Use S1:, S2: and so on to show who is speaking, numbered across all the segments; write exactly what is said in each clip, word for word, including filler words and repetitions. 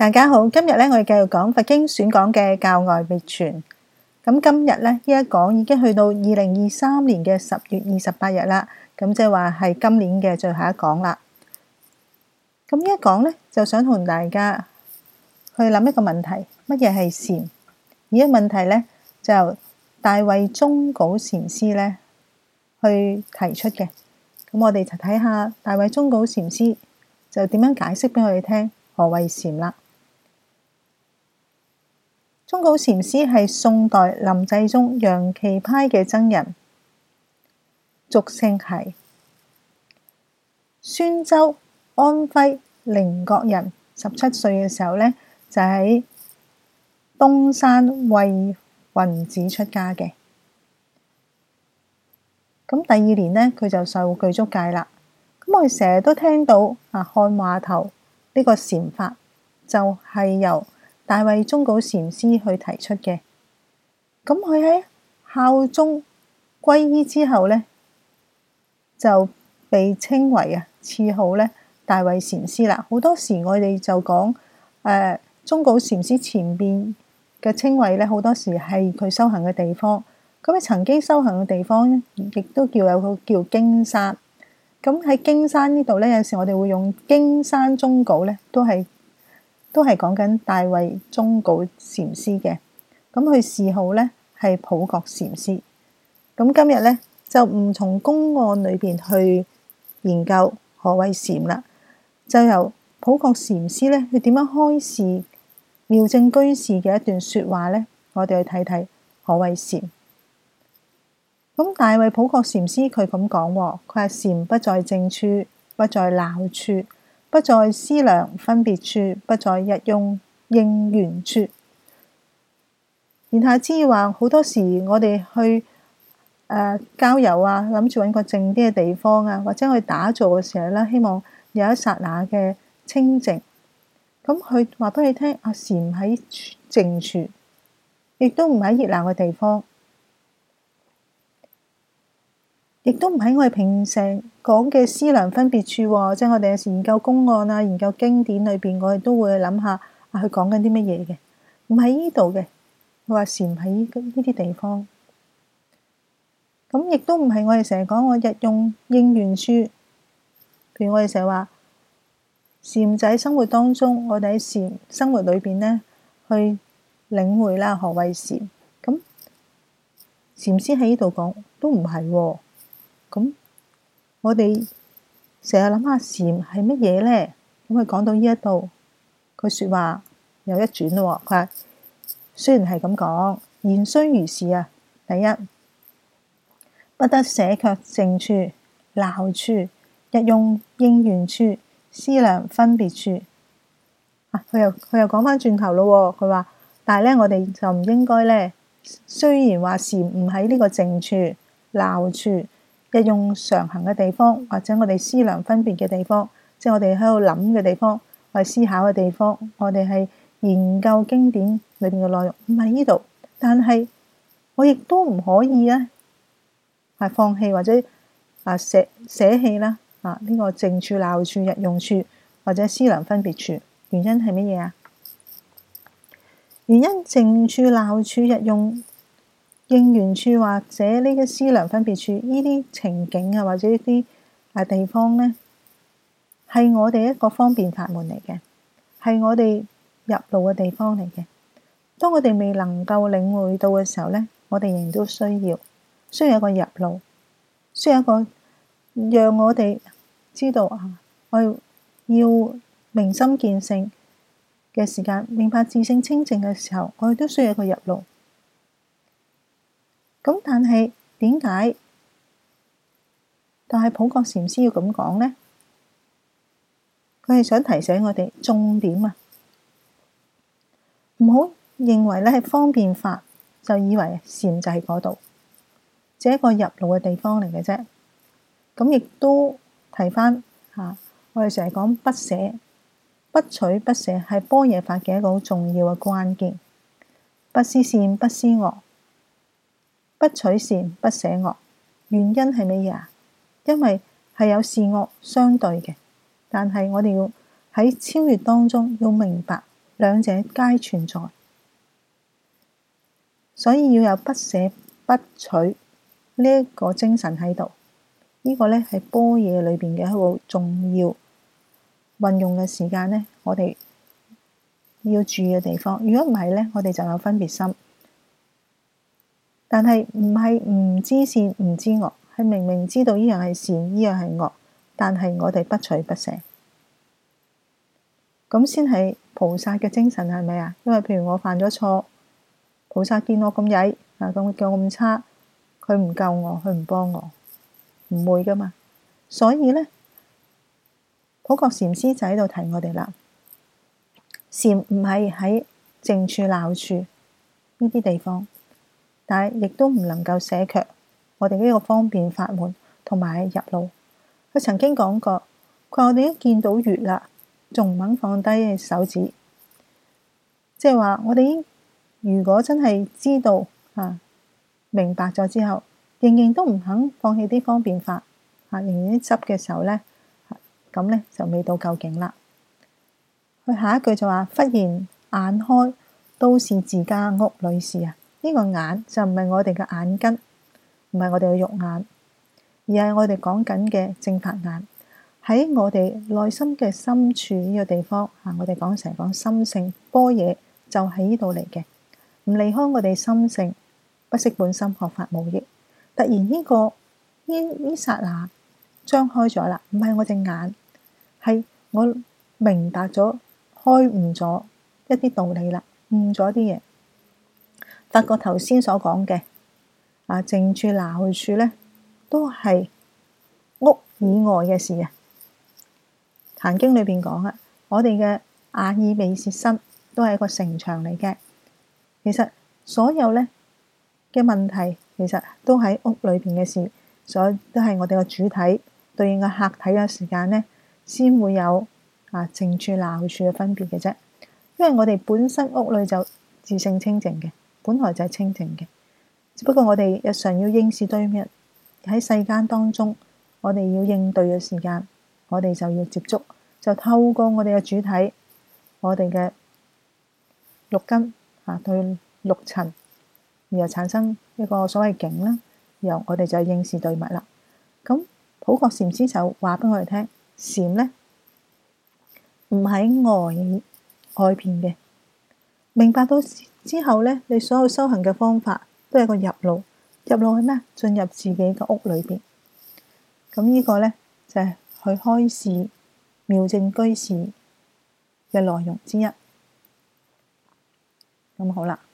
S1: 大家好，今日咧我哋繼續講佛經選講嘅教外秘傳。咁今日咧呢一講已經去到二零二三年嘅十月二十八日啦，咁即係話係今年嘅最後一講啦。咁呢一講咧就想同大家去諗一個問題，乜嘢係禪？而呢個問題咧就由大慧忠稿禪師咧去提出嘅。咁我哋就睇下大慧忠稿禪師就點樣解釋俾我哋聽何謂禪啦。忠稿禪師係宋代臨濟宗楊岐派嘅僧人，俗姓繫，宣州安徽靈覺人。十七歲嘅時候呢，就喺東山慧雲寺出家嘅。咁第二年呢，佢就受具足戒啦。咁我哋成日都聽到啊，漢話頭呢個禪法就係由大慧忠稿禪師去提出嘅。咁佢喺孝宗皈依之後呢，就被稱為啊賜號咧大慧禪師啦。好多時我哋就講誒忠稿禪師前邊嘅稱謂咧，好多時係佢修行嘅地方。咁佢曾經修行嘅地方咧，亦都叫有個叫荊山。咁喺荊山呢度咧，有時我哋會用荊山忠稿咧，都係都係講緊大慧忠稿禪師嘅。咁佢謚號咧係普覺禪師。咁今日咧就唔從公案裏邊去研究何謂禪啦，就由普覺禪師咧佢點樣開示妙正居士嘅一段說話咧，我哋去睇睇何謂禪。咁大慧普覺禪師佢咁講，佢話禪不在靜處，不在鬧處，不在思量分別處，不在日用應緣處。言下之意話，好多時我哋去誒、呃、郊遊啊，諗住揾個靜啲嘅地方啊，或者去打坐嘅時候咧，希望有一剎那嘅清靜。咁佢話俾你聽，啊禪唔喺靜處，亦都唔喺熱鬧嘅地方，亦都唔喺我哋平常講嘅思量分別處，即係我哋有時研究公案啊、研究經典裏邊，我哋都會諗下啊，佢講緊啲乜嘢嘅，唔喺呢度嘅。佢話禪喺呢啲地方，咁亦都唔係我哋成日講我日用應緣處。譬如我哋成日話禪就喺生活當中，我哋喺禪生活裏邊呢，去領會啦何謂禪。咁禪師喺呢度講都唔係喎。咁我哋成日諗下禪係乜嘢咧？咁佢講到呢一度，佢說話有一轉咯。佢話雖然係咁講，言雖如是啊。第一，不得捨卻靜處、鬧處、日用應緣處、思量分別處。啊，佢又佢又講翻轉頭咯。佢話，但係咧，我哋就唔應該咧。雖然話禪唔喺呢個靜處、鬧處、日用常行嘅地方，或者我哋思量分別嘅地方，即係我哋喺度諗嘅地方，我哋思考嘅地方，我哋係研究經典裏邊嘅內容，唔喺呢度。但係我亦都唔可以咧，係放棄或者啊捨捨棄啦啊呢個靜處、鬧處、日用處或者思量分別處。原因係乜嘢啊？原因靜處、鬧處、日用應緣處或者呢個思量分別處，呢啲情景啊或者呢啲啊地方咧，係我哋一個方便法門嚟嘅，係我哋入路嘅地方嚟嘅。當我哋未能夠領會到嘅時候咧，我哋仍然都需要需要一個入路，需要一個讓我哋知道啊，我要明心見性嘅時間，明白自性清淨嘅時候，我哋都需要一個入路。咁但係點解？但係普覺禪師要咁講咧？佢係想提醒我哋重點啊，唔好認為咧係方便法，就以為禪就喺嗰度，只係一個入路嘅地方嚟嘅啫。咁亦都提翻吓，我哋成日講不捨、不取不捨，係般若法嘅一個好重要嘅關鍵。不思善，不思惡，不取善，不捨惡。原因係乜嘢啊？因為係有善惡相對嘅，但係我哋要喺超越當中要明白兩者皆存在，所以要有不捨不取呢一個精神喺度。呢個咧係般若裏邊嘅一個重要運用嘅時間咧，我哋要注意嘅地方。如果唔係咧，我哋就有分別心。但係唔係唔知善唔知惡，係明明知道呢樣係善，呢樣係惡，但係我哋不取不捨，咁先係菩薩嘅精神，係咪啊？因為譬如我犯咗錯，菩薩見我咁曳啊，咁叫我咁差，佢唔救我，佢唔幫我。唔會噶嘛，所以咧，普覺禪師就喺度提我哋啦。禪唔係喺靜處、鬧處呢啲地方，但係亦都唔能夠捨卻我哋呢個方便法門同埋入路。佢曾經講過，佢話我哋一見到月啦，仲唔肯放低手指，即係話我哋如果真係知道啊，明白咗之後，仍然都唔肯放棄啲方便法，啊，仍然啲執嘅時候咧，咁咧就未到究竟啦。佢下一句就話：忽然眼開，都是自家屋裏事啊！呢個眼就唔係我哋嘅眼根，唔係我哋嘅肉眼，而係我哋講緊嘅正法眼，喺我哋內心嘅深處呢個地方啊！我哋講成日講心性般若，就喺呢度嚟嘅，唔離開我哋心性，不識本心，學法無益。突然呢、這個呢呢剎那張開咗啦，唔係我隻眼，係我明白咗、開悟咗一啲道理啦，悟咗啲嘢。發覺頭先所講嘅啊靜處、鬧處咧，都係屋以外嘅事啊。壇經裏邊講啊，我哋嘅眼耳鼻舌身都係一個城牆嚟嘅。其實所有咧嘅問題，其實都喺屋裏邊嘅事，所以都係我哋個主體對應嘅客體嘅時間咧，先會有啊靜處、鬧處嘅分別嘅啫。因為我哋本身屋裏就自性清淨嘅，本來就係清淨嘅，只不過我哋日常要應視對面喺世間當中，我哋要應對嘅時間，我哋就要接觸，就透過我哋嘅主體，我哋嘅六根啊對六塵。然後產生一個所謂境啦，然後我哋就應視對物啦。咁普覺禪師就話俾我哋聽，禪咧唔喺外外邊嘅，明白到之後咧，你所有修行嘅方法都係個入路，入路係咩？進入自己嘅屋裏邊。咁呢個咧就係、是、去開示妙正居士嘅內容之一。咁好啦。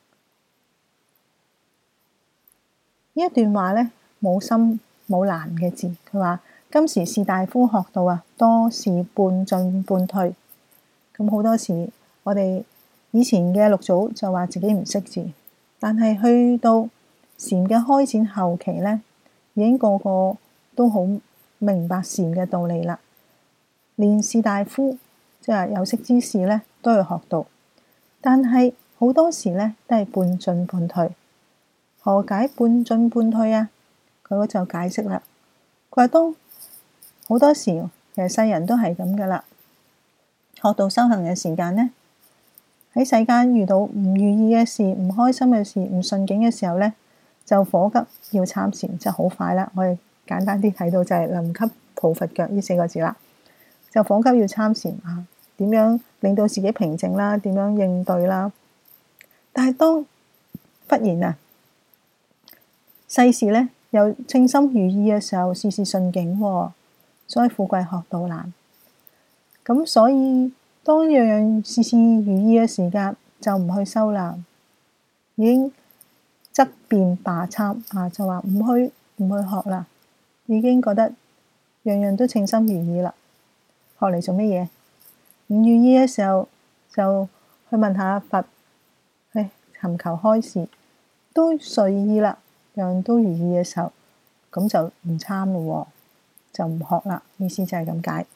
S1: 呢一段話咧冇深冇難嘅字，佢話今時士大夫學道啊，多是半進半退。咁好多時我哋以前嘅六祖就話自己唔識字，但係去到禪嘅開展後期咧，已經個個都好明白禪嘅道理啦。連士大夫即係有識之士咧，都要學道，但係好多時咧都係半進半退。何解半進半退啊？佢就解釋啦。佢話當好多時，其實世人都係咁噶啦。學道修行嘅時間呢，喺世間遇到唔如意嘅事、唔開心嘅事、唔順境嘅時候呢，就火急要參禪，就好快啦。我哋簡單啲睇到就係臨急抱佛腳呢四個字啦。就火急要參禪啊，點樣令到自己平靜啦？點樣應對啦？但係當忽然啊〜世事咧又稱心如意嘅時候，事事順境，所以富貴學道難。咁所以當樣樣事事如意嘅時間，就唔去修啦，已經則變罷參啊，就話唔去唔去學啦，已經覺得樣樣都稱心如意啦，學嚟做乜嘢？唔如意嘅時候就去問下佛，去尋求開示，都隨意啦。樣都如意嘅時候，咁就唔參咯，就唔學啦。意思就係咁解。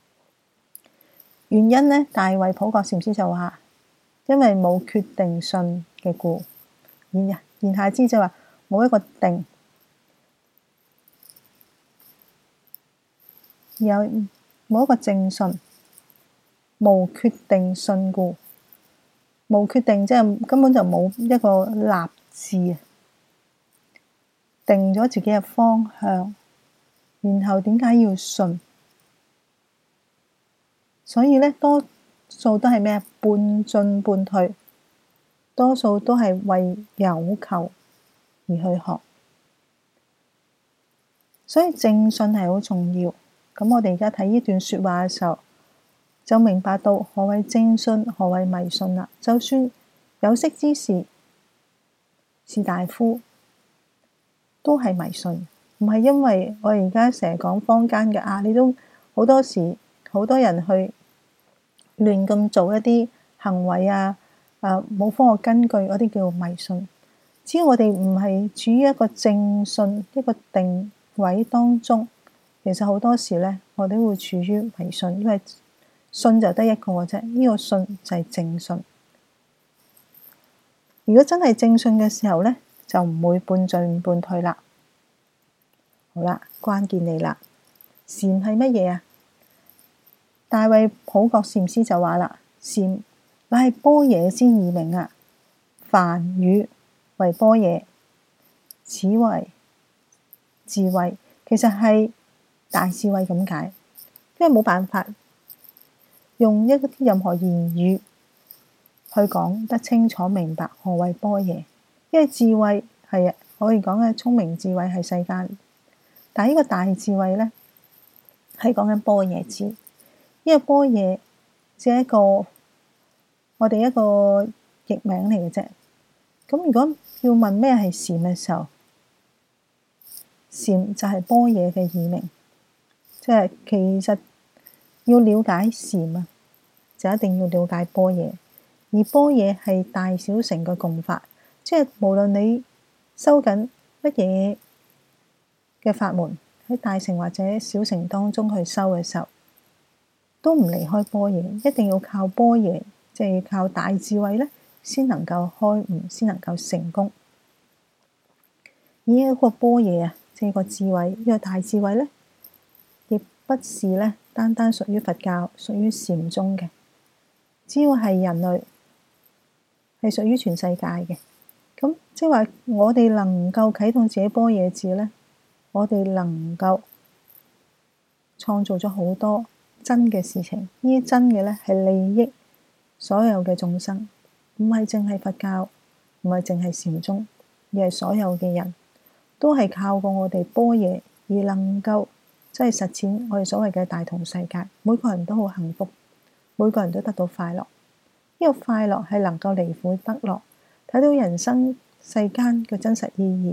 S1: 原因呢，大慧普覺禪師就話，因為冇決定信嘅故。言言下之就話冇一個定，有冇一個正信，無決定信故， 冇決定，即係根本就冇一個立志啊，定咗自己嘅方向，然後點解要信？所以咧，多數都係咩啊？半進半退，多數都係為有求而去學。所以正信係好重要。咁我哋而家睇呢段說話嘅時候，就明白到何謂正信，何謂迷信啦。就算有識之士是大夫，都係迷信，唔係因為我而家成日講坊間嘅啊，你都好多時好多人去亂咁做一啲行為啊，啊冇科學根據嗰啲叫迷信。只要我哋唔係處於一個正信一個定位當中，其實好多時咧，我哋會處於迷信，因為信就得一個啫，呢個信就係正信。如果真係正信嘅時候咧，就唔會半進半退啦。好啦，關鍵嚟啦，禪係乜嘢啊？大衛普覺禪師就話啦，禪乃係般若之異名啊，梵語為般若，此為智慧，其實係大智慧咁解。因為冇辦法用一啲任何言語去講得清楚明白何謂般若，因為智慧係我哋講嘅聰明智慧係世間，但係呢個大智慧咧係講緊般若智。呢個般若只係一個我哋一個譯名嚟嘅啫。咁如果要問咩係禪嘅時候，禪就係般若嘅異名，即係其實要了解禪啊，就一定要了解般若。而般若係大小乘嘅共法，即係無論你修緊乜嘢嘅法門，喺大乘或者小乘當中去修嘅時候，都唔離開般若，一定要靠般若，即係靠大智慧咧，先能夠開悟，先能夠成功。而一個般若啊，即係個智慧，呢個大智慧咧，亦不是咧單單屬於佛教、屬於禪宗嘅，只要係人類，係屬於全世界嘅。咁即係話，我哋能夠啟動自己般若智咧，我哋能夠創造咗好多真嘅事情。呢啲真嘅咧係利益所有嘅眾生，唔係淨係佛教，唔係淨係禪宗，而係所有嘅人都係靠過我哋般若而能夠即係實踐我哋所謂嘅大同世界。每個人都好幸福，每個人都得到快樂。呢個快樂係能夠離苦得樂，睇到人生世間嘅真實意義。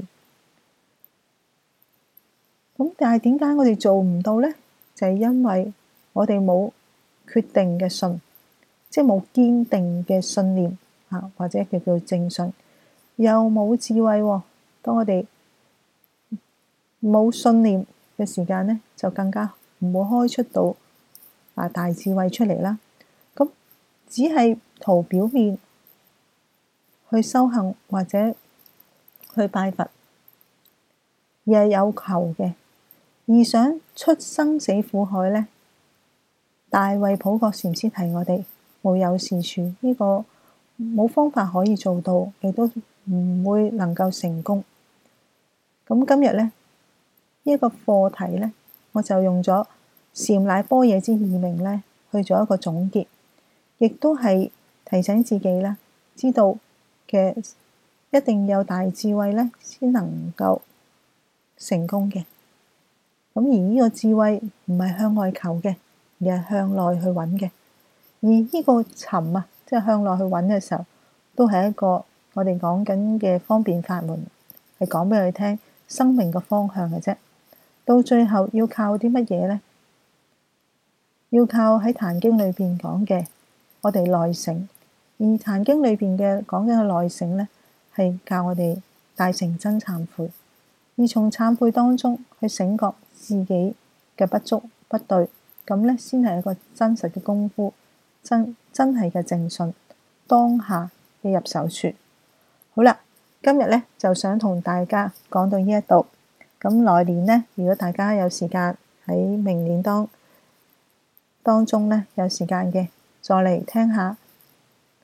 S1: 咁但係點解我哋做唔到咧？就係因為我哋冇決定嘅信，即係冇堅定嘅信念啊，或者叫做正信，又冇智慧。當我哋冇信念嘅時間咧，就更加唔會開出到啊大智慧出嚟啦。咁只係圖表面去修行或者去拜佛，而係有求嘅，而想出生死苦海咧，大衛普覺禪師提我哋無有是處，呢個冇方法可以做到，亦都唔會能夠成功。咁今日咧呢一個課題咧，我就用咗禪乃般若之異名咧去做一個總結，亦都係提醒自己啦，知道嘅一定有大智慧咧，先能夠成功嘅。咁而呢個智慧唔係向外求嘅，而係向內去揾嘅。而呢個尋啊，即係向內去揾嘅時候，都係一個我哋講緊嘅方便法門，係講俾佢聽生命嘅方向嘅啫。到最後要靠啲乜嘢咧？要靠喺《壇經》裏邊講嘅，我哋內省。而《壇經》裏邊嘅講緊嘅內省咧，係教我哋大乘真懺悔，而從懺悔當中去醒覺自己嘅不足不對，咁咧先係一個真實嘅功夫，真真係嘅正信，當下嘅入手處。好啦，今日咧就想同大家講到呢一度。咁來年咧，如果大家有時間喺明年當當中咧有時間嘅，再嚟聽下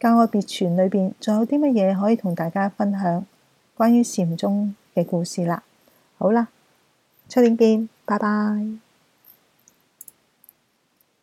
S1: 教愛別傳裏邊仲有啲乜嘢可以同大家分享關於禪宗嘅故事啦。好啦，出年見，拜拜。